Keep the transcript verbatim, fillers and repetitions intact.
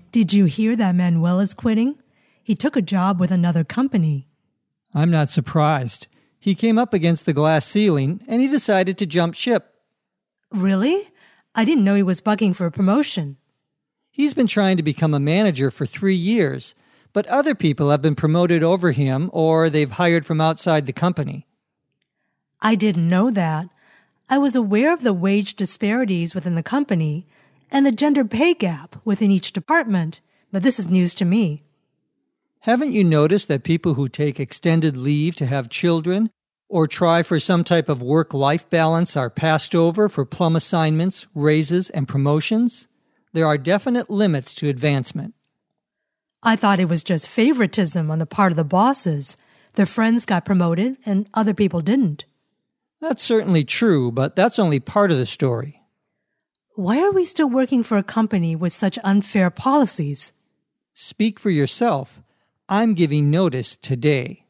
Did you hear that Manuel is quitting? He took a job with another company. I'm not surprised. He came up against the glass ceiling and he decided to jump ship. Really? I didn't know he was bugging for a promotion. He's been trying to become a manager for three years, but other people have been promoted over him or they've hired from outside the company. I didn't know that. I was aware of the wage disparities within the company and the gender pay gap within each department, but this is news to me. Haven't you noticed that people who take extended leave to have children or try for some type of work-life balance are passed over for plum assignments, raises, and promotions? There are definite limits to advancement. I thought it was just favoritism on the part of the bosses. Their friends got promoted and other people didn't. That's certainly true, but that's only part of the story. Why are we still working for a company with such unfair policies? Speak for yourself. I'm giving notice today.